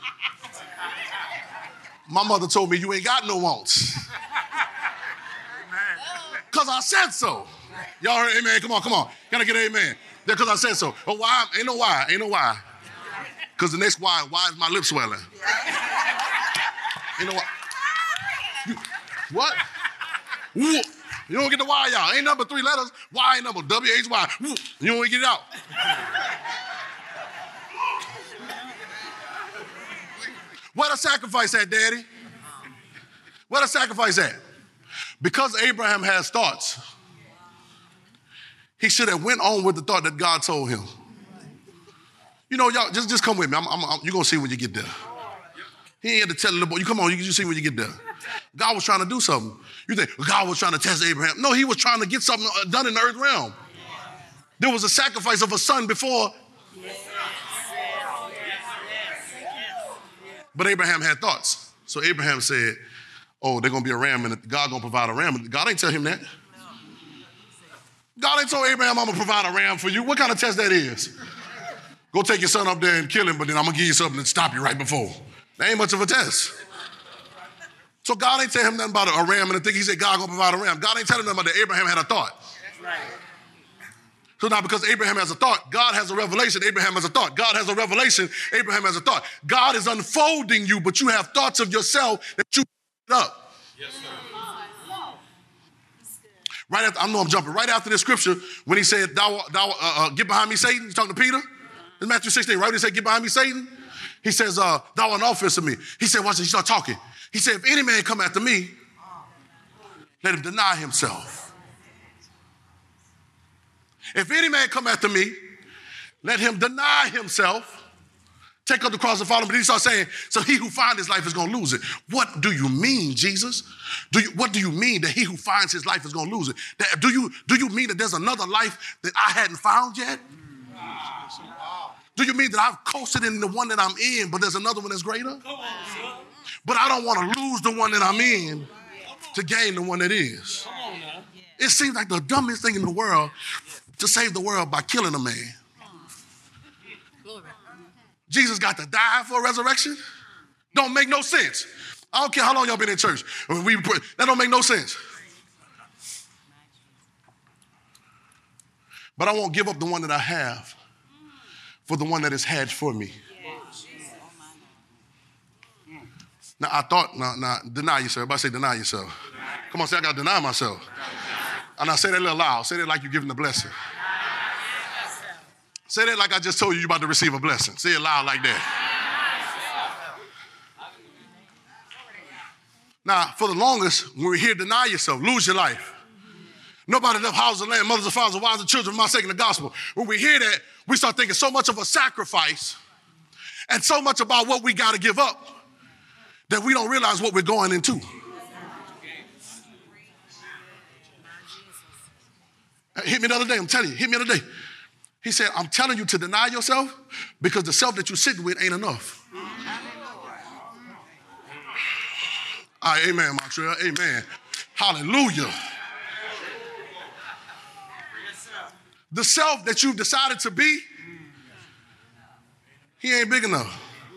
my mother told me you ain't got no wants. Because I said so. Y'all heard amen? Come on. Can I get an amen? Because I said so. Oh, why? Ain't no why. Because the next why is my lip swelling? Ain't no why. What? You don't get the why, y'all. Ain't number 3 letters. Why ain't number W-H-Y. You don't get it out. Where the sacrifice at, Daddy? Where the sacrifice at? Because Abraham has thoughts, he should have went on with the thought that God told him. You know, y'all, just come with me. You're going to see when you get there. He ain't had to tell the little boy, you come on, you see when you get there. God was trying to do something. You think, God was trying to test Abraham. No, he was trying to get something done in the earth realm. There was a sacrifice of a son before. But Abraham had thoughts. So Abraham said, oh, they're going to be a ram, and God going to provide a ram. God ain't tell him that. God ain't told Abraham, I'm going to provide a ram for you. What kind of test that is? Go take your son up there and kill him, but then I'm going to give you something to stop you right before. That ain't much of a test. So God ain't tell him nothing about a ram and a thing. He said God going to provide a ram. God ain't telling him nothing about that. Abraham had a thought. That's right. So now because Abraham has a thought, God has a revelation, Abraham has a thought. God has a revelation, Abraham has a thought. God is unfolding you, but you have thoughts of yourself that you up. Yes, sir. Right after, I know I'm jumping. Right after this scripture, when he said, thou get behind me, Satan, he's talking to Peter. In Matthew 16, right? When he said, get behind me, Satan. He says, thou art an offense to me. He said, watch this, he started talking. He said, if any man come after me, let him deny himself. If any man come after me, let him deny himself, Take up the cross and follow me. But he starts saying, so he who finds his life is going to lose it. What do you mean, Jesus? What do you mean that he who finds his life is going to lose it? Do you mean that there's another life that I hadn't found yet? Do you mean that I've coasted in the one that I'm in, but there's another one that's greater? But I don't want to lose the one that I'm in to gain the one that is. It seems like the dumbest thing in the world to save the world by killing a man. Jesus got to die for a resurrection? Don't make no sense. I don't care how long y'all been in church. That don't make no sense. But I won't give up the one that I have for the one that is had for me. Now, I thought, deny yourself. Everybody say deny yourself. Come on, say I got to deny myself. And I say that a little loud. Say that like you're giving the blessing. Say that like I just told you you're about to receive a blessing. Say it loud like that. Now, for the longest, when we hear deny yourself, lose your life. Nobody left houses and land, mothers and fathers and wives and children for my sake in the gospel. When we hear that, we start thinking so much of a sacrifice and so much about what we got to give up that we don't realize what we're going into. Hit me the other day, I'm telling you, hit me the other day. He said, I'm telling you to deny yourself because the self that you're sitting with ain't enough. All right, amen, Montreal, amen. Hallelujah. The self that you've decided to be, he ain't big enough.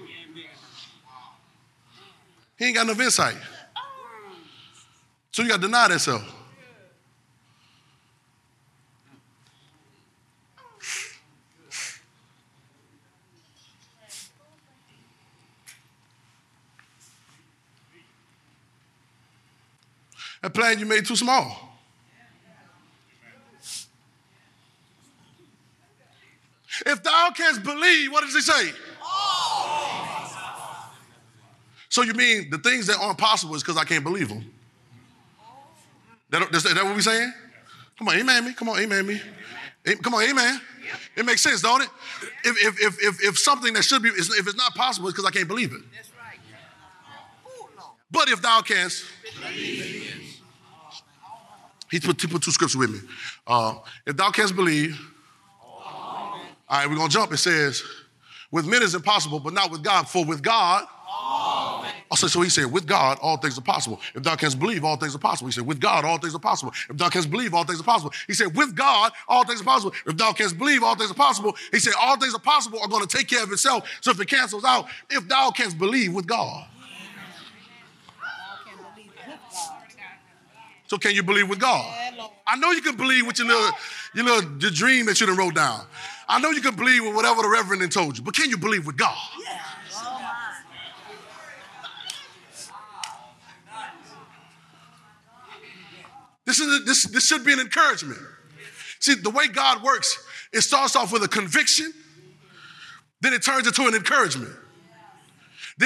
He ain't got enough insight. So you got to deny that self. That plan you made too small. If thou canst believe, what does he say? So you mean the things that aren't possible is because I can't believe them? Is that what we're saying? Come on, amen me. Come on, amen me. Come on, amen. It makes sense, don't it? If something that should be, if it's not possible, it's because I can't believe it. That's right. But if thou canst believe. He put two scriptures with me. If thou canst believe, all right, we're going to jump. It says, with men it's impossible, but not with God. For with God, so he said, with God, all things are possible. If thou canst believe, all things are possible. He said, with God, all things are possible. If thou canst believe, all things are possible. He said, with God, all things are possible. If thou canst believe, all things are possible. He said, all things are possible are going to take care of itself. So if it cancels out, if thou canst believe with God. So can you believe with God? I know you can believe with your dream that you done wrote down. I know you can believe with whatever the reverend done told you, but can you believe with God? This should be an encouragement. See, the way God works, it starts off with a conviction, then it turns into an encouragement. Then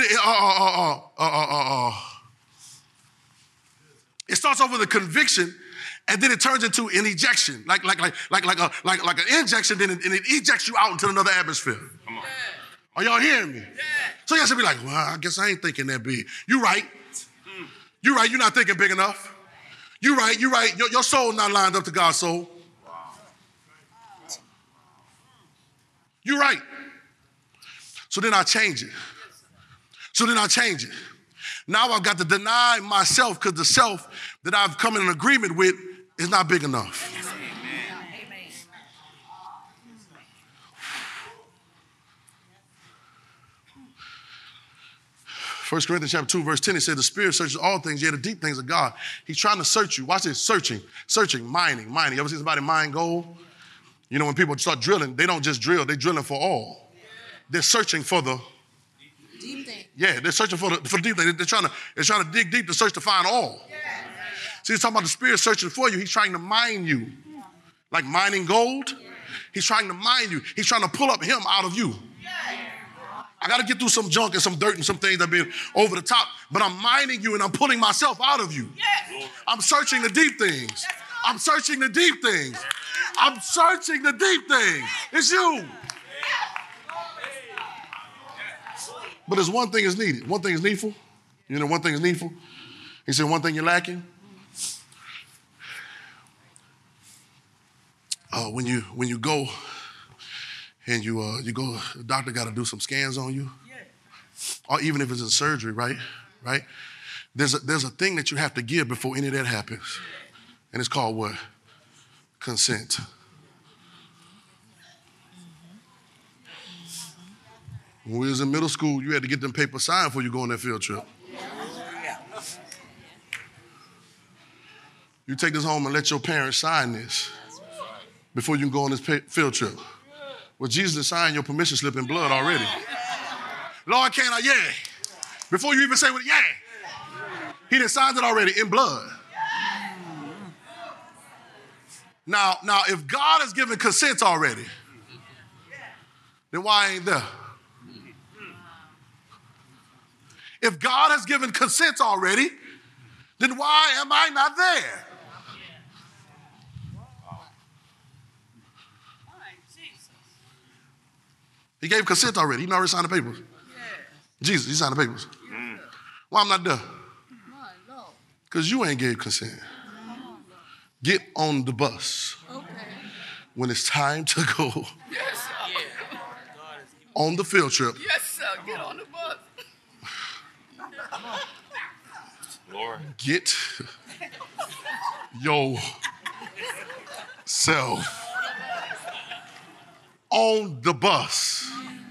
it starts off with a conviction, and then it turns into an ejection, like an injection, then it ejects you out into another atmosphere. Come on. Are y'all hearing me? Yeah. So you have to be like, well, I guess I ain't thinking that big. You right. You right. You're not thinking big enough. You right. You right. Your soul not lined up to God's soul. You right. So then I change it. Now I've got to deny myself because the self that I've come in an agreement with is not big enough. Amen. 1 Corinthians chapter 2, verse 10, it says, the Spirit searches all things, yet the deep things of God. He's trying to search you. Watch this, searching, mining. You ever see somebody mine gold? You know, when people start drilling, they don't just drill, they're drilling for all. They're searching for the deep thing. Yeah, they're searching for the deep thing. They're trying to dig deep to search to find all. Yeah. See, he's talking about the Spirit searching for you. He's trying to mine you. Like mining gold. Yeah. He's trying to mine you. He's trying to pull up him out of you. Yeah. I got to get through some junk and some dirt and some things that have been over the top, but I'm mining you and I'm pulling myself out of you. Yeah. I'm searching the deep things. I'm searching the deep things. I'm searching the deep things. It's you. But there's one thing is needed. One thing is needful. You know, one thing is needful. He said one thing you're lacking. When you go and you go, the doctor got to do some scans on you, or even if it's in surgery, right? There's a thing that you have to give before any of that happens, and it's called what? Consent. When we was in middle school, you had to get them papers signed before you go on that field trip. You take this home and let your parents sign this before you can go on this field trip. Well, Jesus signed your permission slip in blood already. Lord, can I? Yeah. Before you even say what, yeah. He done signed it already in blood. Now, if God has given consent already, then why ain't there? If God has given consent already, then why am I not there? He gave consent already. He already signed the papers. Jesus, he signed the papers. Why I'm not there? Because you ain't gave consent. Get on the bus when it's time to go on the field trip. Yes, sir. Get on the bus. Lord. Get yourself on the bus.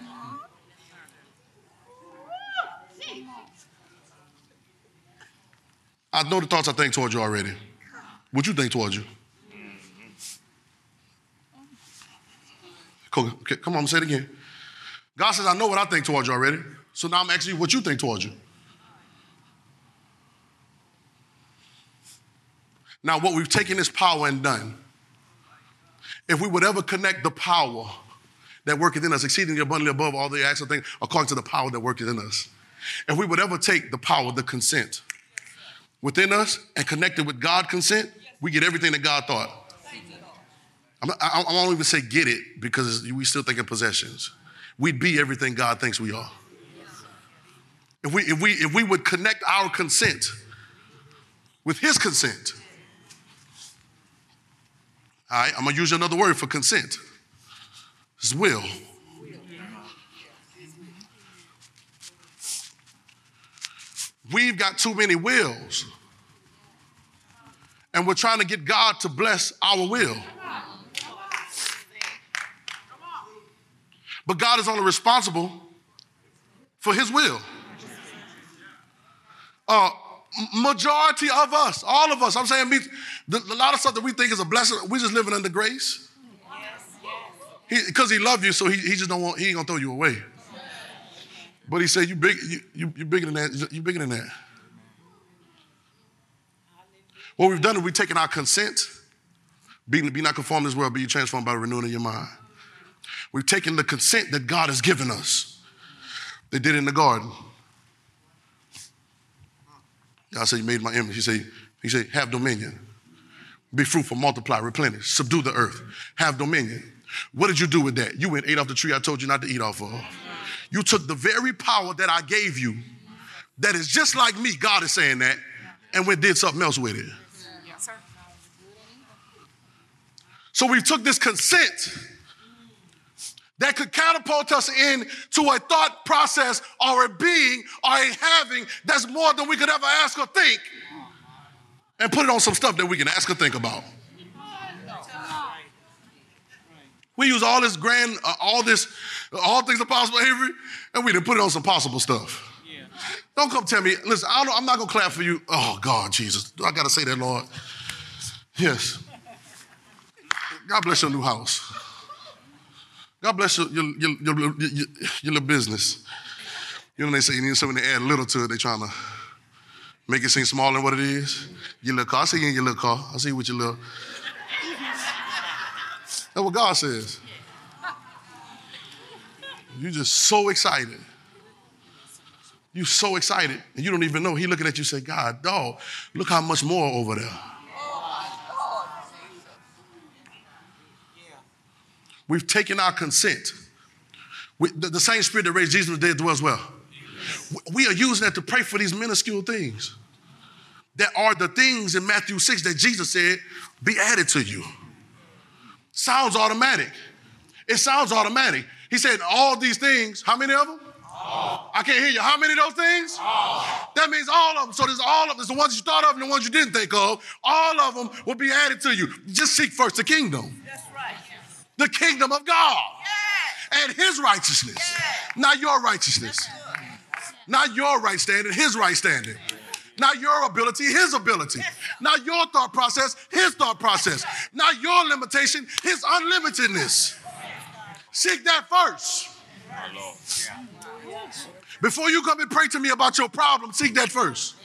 I know the thoughts I think towards you already. What you think towards you? Come on, I'm gonna say it again. God says, I know what I think towards you already. So now I'm asking you what you think towards you. Now, what we've taken this power and done, if we would ever connect the power that worketh in us, exceedingly abundantly above all the acts of things, according to the power that worketh in us, if we would ever take the power, the consent within us and connect it with God's consent, we get everything that God thought. I won't even say get it because we still think in possessions. We'd be everything God thinks we are. If we would connect our consent with his consent. All right, I'm going to use another word for consent. It's will. We've got too many wills. And we're trying to get God to bless our will. But God is only responsible for his will. Majority of us, all of us, I'm saying a lot of stuff that we think is a blessing, we just living under grace. Because he loved you, so he just don't want, he ain't gonna throw you away. But he said, you bigger than that, you bigger than that. What we've done is we've taken our consent, be not conformed to this world, be transformed by the renewing of your mind. We've taken the consent that God has given us. They did it in the garden. God said, you made my image. He said, have dominion. Be fruitful, multiply, replenish, subdue the earth. Have dominion. What did you do with that? You went and ate off the tree I told you not to eat off of. You took the very power that I gave you, that is just like me, God is saying that, and we did something else with it. Yes, sir. So we took this consent that could catapult us into a thought process or a being or a having that's more than we could ever ask or think, and put it on some stuff that we can ask or think about. We use all this grand, all things are possible, Avery, and we didn't put it on some possible stuff. Yeah. Don't come tell me, listen, I'm not going to clap for you. Oh, God, Jesus. I got to say that, Lord. Yes. God bless your new house. God bless your little business. You know, they say you need something to add a little to it. They're trying to make it seem smaller than what it is. Your little car. I see you in your little car. I see you with your little. That's what God says. You're just so excited. You're so excited. And you don't even know. He looking at you and say, God, dog, look how much more over there. We've taken our consent. The same spirit that raised Jesus from the dead dwells well. We are using that to pray for these minuscule things that are the things in Matthew 6 that Jesus said be added to you. Sounds automatic. It sounds automatic. He said all these things, how many of them? All. I can't hear you. How many of those things? All. That means all of them. So there's all of them. There's the ones you thought of and the ones you didn't think of. All of them will be added to you. Just seek first the kingdom. That's right. The kingdom of God. Yes. And his righteousness. Yes. Not your righteousness. Not your right standing, his right standing. Not your ability, his ability. Not your thought process, his thought process. Not your limitation, his unlimitedness. Seek that first. Before you come and pray to me about your problem, seek that first.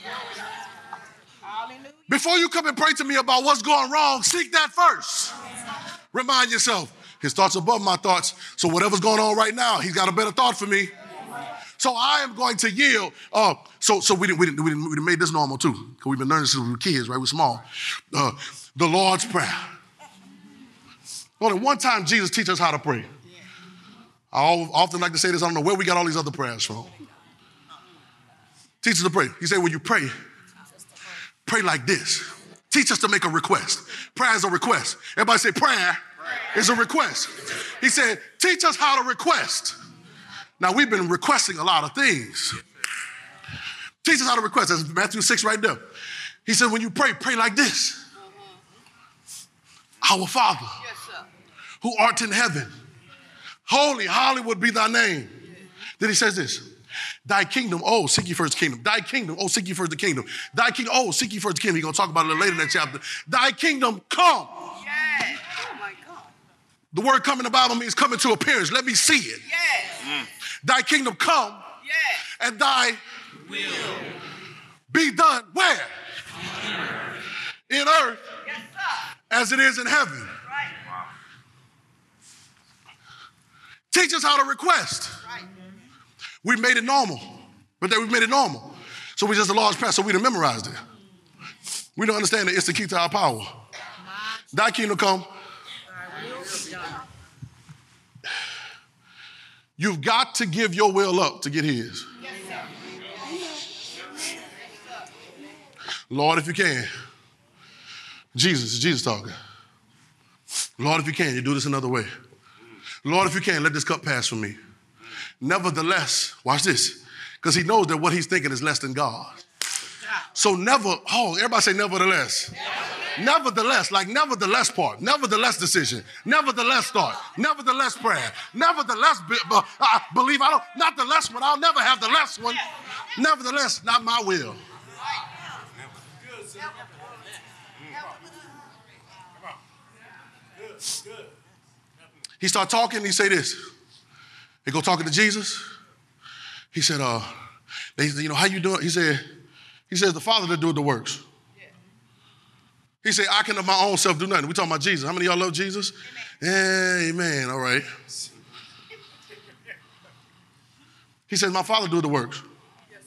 Before you come and pray to me about what's going wrong, seek that first. Remind yourself, his thoughts are above my thoughts, so whatever's going on right now, he's got a better thought for me. So I am going to yield. So we didn't made this normal too, because we've been learning since we were kids, right? We're small. The Lord's Prayer. Only one time Jesus teach us how to pray. I often like to say this, I don't know where we got all these other prayers from. Teach us to pray. He said, when you pray like this. Teach us to make a request. Prayer is a request. Everybody say prayer is a request. He said, teach us how to request. Now, we've been requesting a lot of things. Teach us how to request. That's Matthew 6 right there. He said, when you pray, pray like this. Our Father, who art in heaven, holy, hallowed be thy name. Then he says this, thy kingdom, oh, seek ye first the kingdom. Thy kingdom, oh, seek ye first the kingdom. Thy kingdom, oh, seek ye first the kingdom. He's going to talk about it a little later in that chapter. Thy kingdom come. Yes. Oh my God. The word come in the Bible means come into appearance. Let me see it. Yes. Thy kingdom come. Yes. And thy will be done where? In earth. Yes, sir. As it is in heaven. Right. Teach us how to request. Right. We made it normal. But then we made it normal. So we just a Lord's Prayer, so we done memorized it. We don't understand that it's the key to our power. Thy kingdom come. You've got to give your will up to get his. Lord, if you can. Jesus talking. Lord, if you can, you do this another way. Lord, if you can, let this cup pass from me. Nevertheless, watch this, because he knows that what he's thinking is less than God. So everybody say nevertheless. Nevertheless, like nevertheless part, nevertheless decision, nevertheless thought, nevertheless prayer, nevertheless believe. Not the less one, I'll never have the less one. Nevertheless, not my will. He start talking, he say this. He go talking to Jesus. He said, they said, how you doing? He says, the Father that doeth the works. He said, I can of my own self do nothing. We talking about Jesus. How many of y'all love Jesus? Amen. All right. He says, my Father doeth the works. Yes,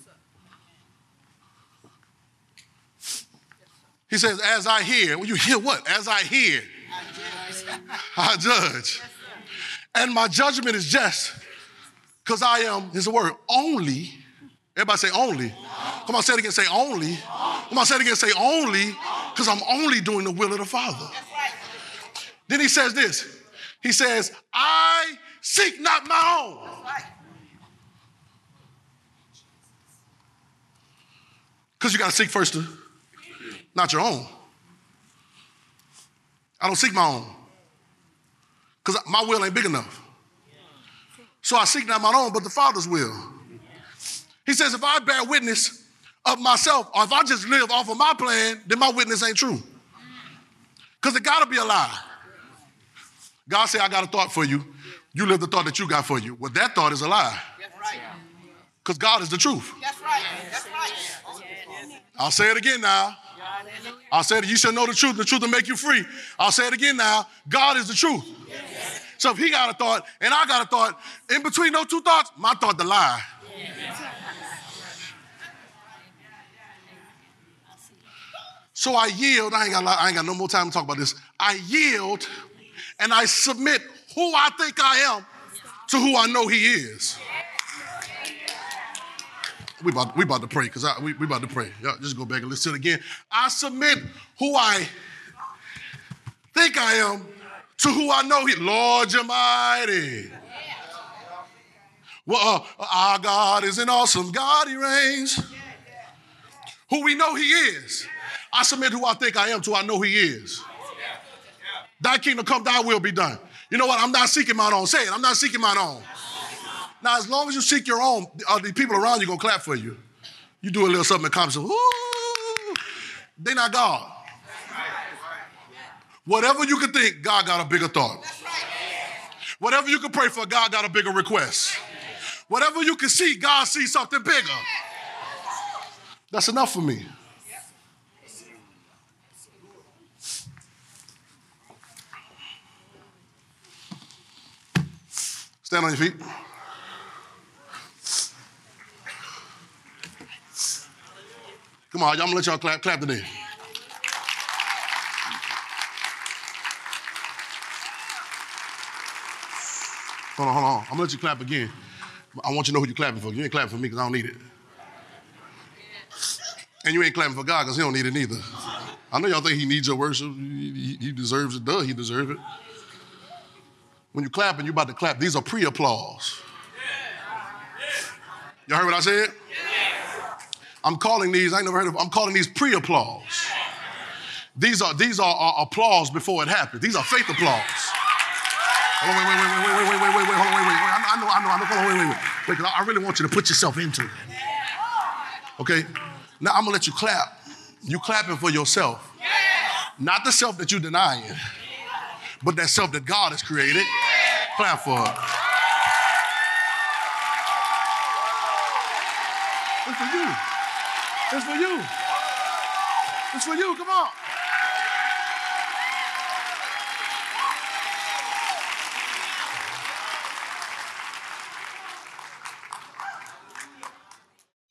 sir. He says, as I hear. Well, you hear what? As I hear, I judge. And my judgment is just because I am, here's the word, only. Everybody say only. Come on, say it again, say only. Come on, say it again, say only, because I'm only doing the will of the Father. Then he says this. He says, I seek not my own. Because you got to seek first, not your own. I don't seek my own. Because my will ain't big enough. So I seek not my own, but the Father's will. He says, if I bear witness of myself, or if I just live off of my plan, then my witness ain't true. Because it got to be a lie. God said, I got a thought for you. You live the thought that you got for you. Well, that thought is a lie. That's right. Because God is the truth. That's right. That's right. I'll say it again now. I'll say it, you shall know the truth will make you free. I'll say it again now. God is the truth. So if he got a thought and I got a thought, in between those two thoughts, my thought the lie. So I yield. I ain't got no more time to talk about this. I yield and I submit who I think I am to who I know he is. We about to pray, because we about to pray. Y'all just go back and listen to it again. I submit who I think I am to who I know he. Lord, you're mighty. Well, our God is an awesome God. He reigns. Who we know he is. I submit who I think I am to who I know he is. Thy kingdom come, thy will be done. You know what? I'm not seeking mine own. Say it. I'm not seeking mine own. Now, as long as you seek your own, the people around you going to clap for you. You do a little something in comments. They're not God. Whatever you can think, God got a bigger thought. Whatever you can pray for, God got a bigger request. Whatever you can see, God sees something bigger. That's enough for me. Stand on your feet. Come on, I'm gonna let y'all clap today. Hold on. I'm gonna let you clap again. I want you to know who you're clapping for. You ain't clapping for me because I don't need it. And you ain't clapping for God because he don't need it neither. I know y'all think he needs your worship. He deserves it. Duh, he deserves it. When you're clapping, you're about to clap. These are pre-applause. Y'all heard what I said? I'm calling these, I ain't never heard of, I'm calling these pre-applause. These are applause before it happens. These are faith applause. Hold on, wait. Hold on, wait. I know. Hold on, wait. Wait, 'cause I really want you to put yourself into it. Okay? Now I'm gonna let you clap. You clapping for yourself. Not the self that you're denying, but that self that God has created. Clap for it. It's for you. It's for you. It's for you. Come on.